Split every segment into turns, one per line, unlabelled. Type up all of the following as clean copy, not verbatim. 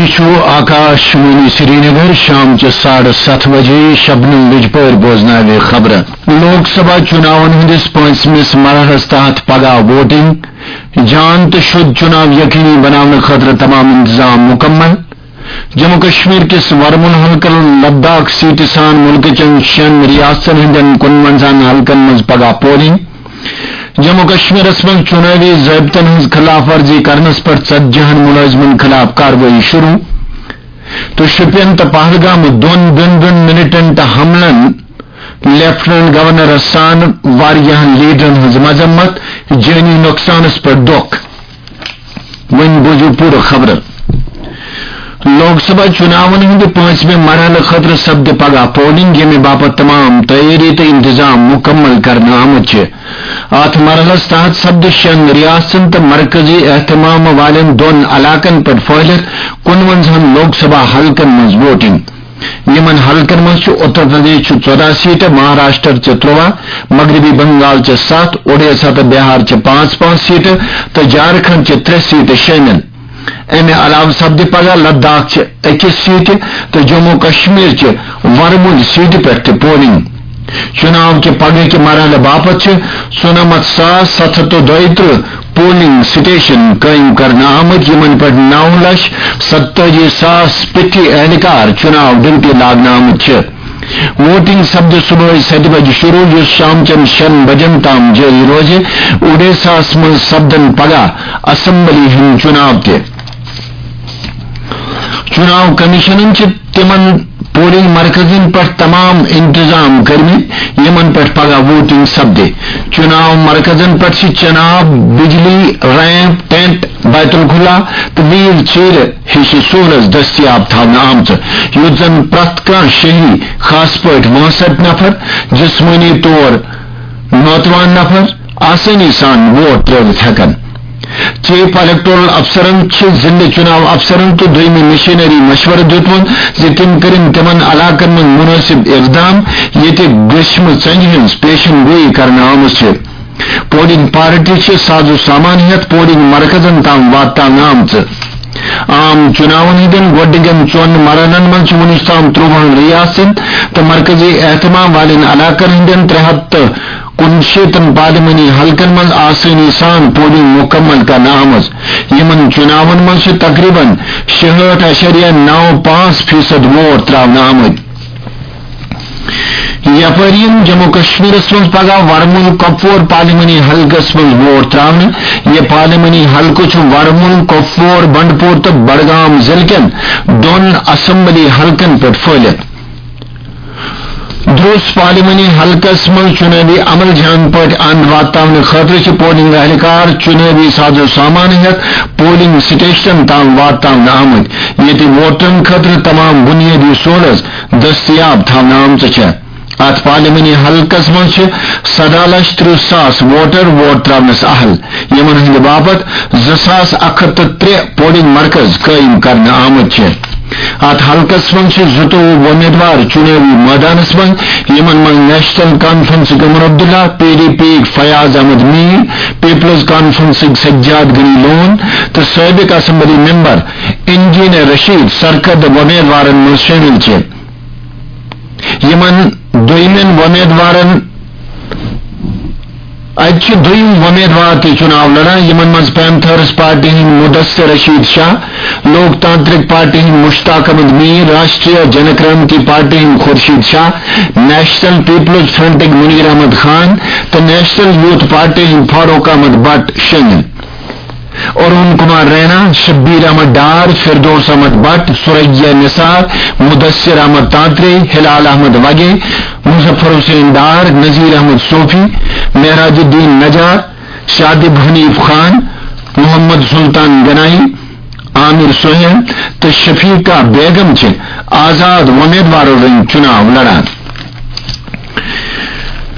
آکاش وانی سری نگر شام 7:30 بجے شبنم بجپور بوزناوے خبر لوک سبھا چناون ہندس 5مس مرحلس تحت پگہ ووٹنگ جان تو شد چناو یقینی بنانے خاطر تمام انتظام مکمل جموں کشمیر کس ورمل حلقہ لداخ سیٹ سان ملک چن 6 ریاستن ہندن 51 حلقن مز پگہ پولنگ جموں کشمیر من چناوی ضابطن ہز خلاف ورزی کرنس پر 40 ملازمن خلاف کاروائی شروع تو شپین تو پہلگام دون منٹن تو حملن لیفٹنٹ گورنر سان واریاہ لیڈرن ہز مذمت جانی نقصانس پر دکھ ون بوزو پور خبر لوک سبھا چناون ہند 5ویں مرحلہ خاطر سپد پگہ پولنگ یمہ باپت تمام تیاری تو انتظام مکمل کرنا آمت ات مرحلس تحت سپد 6 ریاستن تو مرکزی اہتمام والن 2 علاقن پر پھہلت 51 لوک سبھا حلقن مز ووٹنگ یمن حلقن مز اتر پردیش 14 سیٹ مہاراشٹر 13 مغربی بنگال 7 اڑیسہ تو بہار 5 سیٹ تو جھارکھنڈ 3 سیٹ شامل امہ علاوہ سپد پگہ لداخ 1 سیٹ تو جموں کشمیر ورمل سیٹ پہ پولنگ چناؤ کے پگہ کے مرحلہ باپت 97,732 پولنگ سٹیشن قائم کرنا آمد یمن پہ 9,47,000 پٹھی اہلکار چناؤ ڈیوٹی لاگنا آمد ووٹنگ سپد صبح 7 بجے شروع جو شام 6 بجن تام جاری روزے اڑیسہ من سپدن پگہ اسمبلی ہند چناؤ تے چناؤ کمیشن تمن پولنگ مرکزن پر تمام انتظام کرمی یمن پر پگہ ووٹنگ سپدے چناؤ مرکزن پر چناب بجلی ریمپ ٹینٹ بیت الخلا تو ویل چیئر ہش سہولت دستیاب تھونا آمت یوت زن پرت کان شہری خاص پٲٹھۍ 62 نفر جسمانی طور نوتوان نفر آسانی سان ووٹ ترٲوِتھ ہیکن چیف الیکٹورل افسرن ضلع چناؤ افسرن تو دویمہ مشینری مشورہ دیتون تم کرن تمن علاقن من مناسب اقدام یہ گشم ژنجہ ہز پیشن گوئی کرنا آمت پولنگ پارٹی ساز و سامان ہیت پولنگ مرکزن تام واتان آمت عام چناون ہندن گوڈنگن 4 مرحلن من ونس تام 53 ریاستن تو مرکزی اہتمام والن علاقن ہندن 369 پارلیمانی حلقن من آسانی سان پولنگ مکمل کرنا آمد یمن چناون من تقریباً 66.95% ووٹ تراؤنا آمد یپرین جموں کشمیر من پگہ ورمل کپور پارلیمانی حلقس من ووٹ تراؤن یہ پارلیمانی حلقہ ورمل کپور بنڈپور تو بڑگام ضلع کن 2 اسمبلی حلقن پہ پھہلت دروس پارلیمانی حلقس من چناوی عمل جان پہ اند واتن خاطر پولنگ اہلکار چناوی ساز و سامان ہیت پولنگ سٹیشن تام واتن آمد یہ ووٹن خاطر تمام بنیادی سہولت دستیاب تھونا آمت ات پارلیمانی حلقس من 17,30,000 ووٹر ووٹ تراونس اہل یمن ہند باپت 2,103 پولنگ مرکز قائم کرنا آمد ات حلقس من 22 امیدوار چناوی میدانس من یمن من نیشنل کانفرنس قمر عبداللہ PDP فیاض احمد میر پیپلز کانفرنس سجاد گنی لون تو سابق اسمبلی ممبر انجینئر رشید سرکرد امیدوارن من شامل یمن دویمن امیدوارن اتھ دویم امیدوار تی چناؤ لڑان یمن مز پینتھرس پارٹی ہند مدثر رشید شاہ لوک تانترک پارٹی ہند مشتاق احمد میر راشٹریہ جنکرانتی پارٹی ہند خورشید شاہ نیشنل پیپلز فرنٹ منیر احمد خان تو نیشنل یوتھ پارٹی ہند فاروق احمد بٹ شامل ارون کمار رینا شبیر احمد ڈار فردوس احمد بٹ سریا نثار مدثر احمد تانترے ہلال احمد وگے مظفر حسین ڈار نذیر احمد صوفی معراج الدین نجار شادب حنیف خان محمد سلطان گنائی عامر سہیل تو شفیقہ بیگم آزاد امیدواروں چناؤ لڑان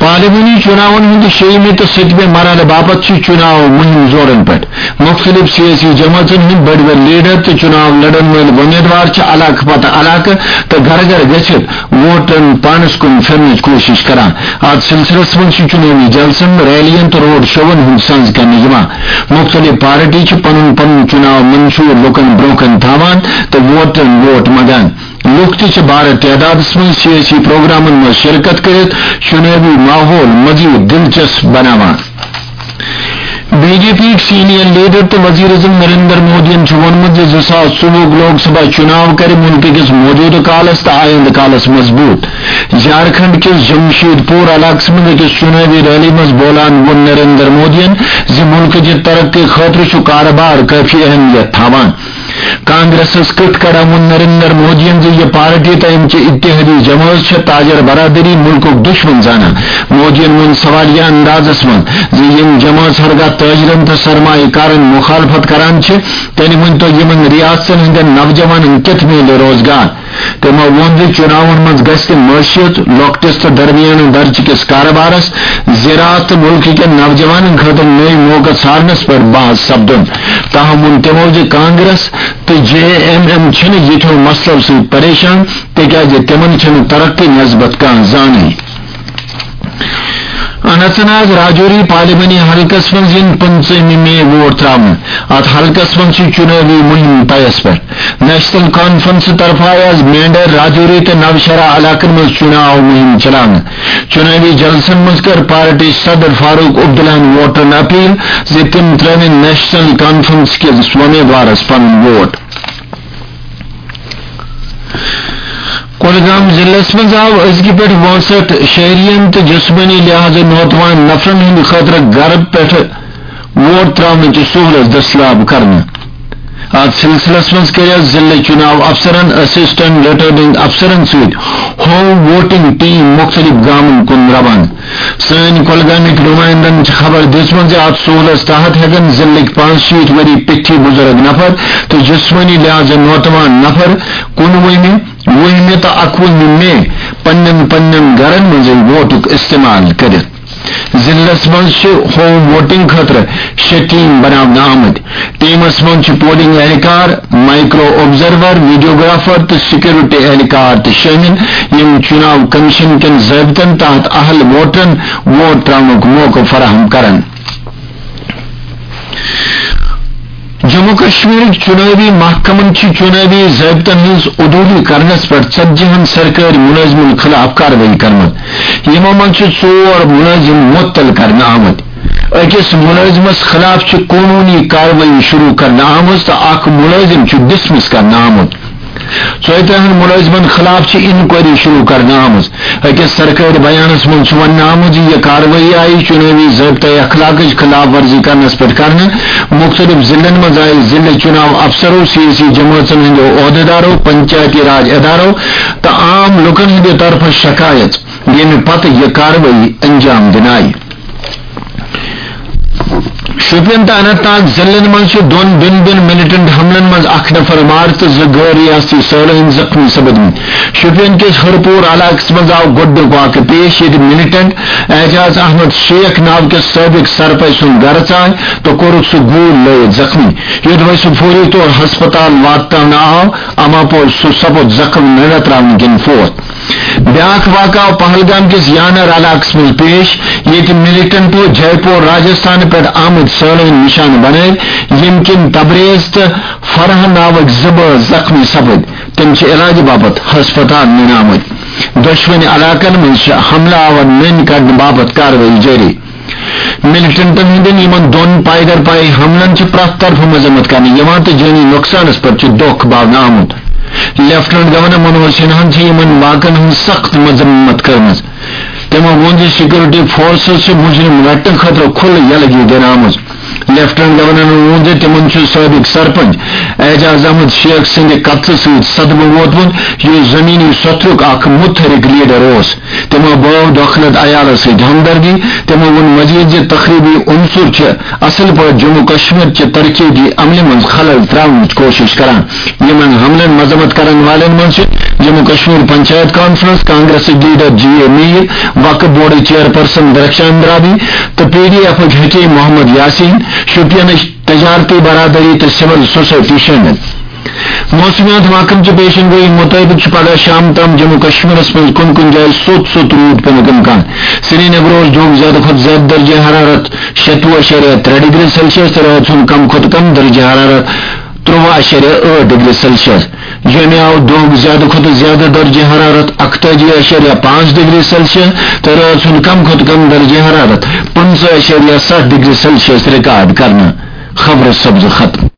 پارلیمانی چناون ہند شیمہ تو ستمہ مرحلہ باپت چناو مہم زورن پہ مختلف سیاسی جماعتن ہند بڑ بڑ لیڈر تو چناو لڑن ول امیدوار علاقہ پتہ علاقہ تو گھر گھر گھت ووٹن پانس کن پھرنچ کوشش کران ات سلسلس من چناوی جلسن ریلین تو روڈ شون ہند سنز کرنے مختلف پارٹی پن پن چناو منشور لکن برونکن تھاوان تو ووٹن ووٹ منگان لوگ تہ بار تعداد من سیاسی پروگرامن میں شرکت کرت چناوی ماحول مزید دلچسپ بناوان B J P senior leader تو وزیر اعظم نریندر مودی وونمت 2024 لوک سبھا چناو کر ملک کس موجودہ کالس تو آئندہ کالس مضبوط جھارکھنڈ کس جمشید پور علاقہ من اکس چناوی ریلی مز بولان وون نریندر مودی ملک کی ترقی خاطر کاروبار کافی اہمیت تھاوان کانگریس کٹ کڑا ون نریندر مودی یہ پارٹی تو امچہ اتحادی جماعت تاجر برادری ملک دشمن زانا مودی ون سوالیہ اندازس من جماعت ہرگاہ تاجرن تو سرمایہ کارن مخالفت کران تیل ون تو یمن ریاستن ہند نوجوان کت میلے روزگار تمو وون چناون مز گھس معیشت لوکٹس تو درمیان درج کس کاروبارس زراعت ملک کے نوجوان خاطر نئے موقع ژھارنس پر بحث سپدن تاہم ون تمو کانگریس تو JMM یتھو مسلو ست پریشان تکیاز تمن ترقی نسبت کان زانے اننت ناگ راجوری پارلیمانی حلقس من 15 مئی ووٹ تراؤن ات حلقس من چناوی مہم پیس پہ نیشنل کانفرنس طرف آز مینڈر راجوری تو نوشہرہ علاقن من چناو مہم چلان چناوی جلسن مز کر پارٹی صدر فاروق عبداللہ ووٹرن اپیل زِ تم ترون نیشنل کانفرنس کس امیدوارس پن ووٹ کولگام ضلع مز آو ازگی پہ 62 شہرین تو جسمانی لحاظ نوجوان نفرن ہند خاطر گھر پہ ووٹ تراؤن سہولت دستیاب کرنا ات سلسلس مز کر ضلع چناو افسرن اسسٹنٹ ریٹرننگ افسرن ست ہوم ووٹنگ ٹیم مختلف گامن کن روان سن کولگامک نمائندن خبر دژمژ ات سہولت تحت ہیکن ضلع 65 وری پٹھی بزرگ نفر تو جسمانی لحاظ نوجوان نفر 19 تو 21 میں پنن گھرن مز ووٹک استعمال کرت ضلع مز ہوم ووٹنگ خاطر 6 ٹیم بناونہ آمد ٹیمس مز پولنگ اہلکار مائکرو آبزرور ویڈیوگرافر تو سیکورٹی اہلکار تو شامل یم چناو کمیشن کن ضابطن تحت اہل ووٹرن ووٹ تراؤنک موقع فراہم کرن جموں کشمیر چناوی محکمن چناوی ضابطن ہز عدولی کرنس پر 40 سرکاری ملازمن خلاف کاروائی کرمت یمو من 4 ملازم معطل کرنا آمد اکس ملازمس خلاف قانونی کاروائی شروع کرنا آمد تو اخ ملازم ڈسمس کرنا آمد 34 ملازمن خلاف انکوائری شروع کرنا آمد اکس سرکاری بیانس من ون آمد یہ کاروائی آئی چناوی ضابطۂ اخلاق خلاف ورزی کرنس پہ کرنا مختلف ضلع مز آئی ضلع چناو افسروں سیاسی جماعتن ہند عہدیداروں پنچایتی راج اداروں تو عام لکن ہند طرف شکایت یمہ پتہ یہ کاروائی انجام دن آئی شوپین تو اننت ناگ ضلع مز دون بن ملیٹنٹ حملن مز اخ نفر مار تو غیر ریاستی سالین زخمی سپدمت شوپین کس ہرپور علاقہ مز آو گڈک واقع پیش یہ ملیٹنٹ اعجاز احمد شیخ ناو کے سابق سرپنچ سن گھر ژائے تو کورک سہ گول لائت زخمی یوتھ سہ فوری طور ہسپتال واتن آو اما پور سہ سپد زخم نہ تراؤن کن فوت بیاکھ واقع پہلگام کس یانر علاقہ مز پیش یہ ملیٹنٹو جے پور راجستھان پہ آمد سالین نشان بنائے یم کن تبریز تو فرح ناوک زبر زخمی سپد تم علاج باپت ہسپتال نن آمد دشوین علاقن مز حملہ آور نن کرنے باپت کاروائی جاری ملیٹنٹن ہندن یمن دون پائیدر پائی حملن پرت طرف مذمت کرنے تو جانی نقصانس پر دکھ باونہ آمد لیفٹنٹ گورنر منوج سنہا یمن واقعن ہند سخت مذمت کرمز تمو وون سیکورٹی فورسز سے مجرم رٹن خاطر کھل یلگی دن آمز لیفٹنٹ گورنر وون تمن سابق سرپنچ اعجاز احمد شیخ سند قتل ست صدمہ ووتمت یہ زمینی سترک اخ متحرک لیڈر اس تمو باو دخلت عیال ست ہمدردی تمو ون مزید تقریبی عنصر اصل پہ جموں کشمیر چہ ترقی عمل من خلل تراؤن کوشش کران یمن حملن مذمت کرن والن من جموں کشمیر پنچایت کانفرنس کانگریس لیڈر GA میر وقت بورڈ چیئرپرسن درخشان درابی تو P D F Hakim Muhammad Yasin Shopian تجارتی برادری تو سول سوسائٹی شامل موسمیات محکمہ پیشن گوئی مطابق پگہ شام تام جموں کشمیر من کن جائیں سوت روٹ پینک امکان سری نگر جوگ زیادہ کھت زیادہ درجہ حرارت 26.3 ڈگری سیلسیس رات کم کھت کم درجہ حرارت 23.8 ڈگری سیلسیس جمع آو دوگ زیادہ کھت زیادہ درجہ حرارت 41.5 ڈگری سیلسیس تو رات کم کھت کم درجہ حرارت 15.7 ڈگری سیلسیس ریکارڈ کرنا. خبر سبز ختم.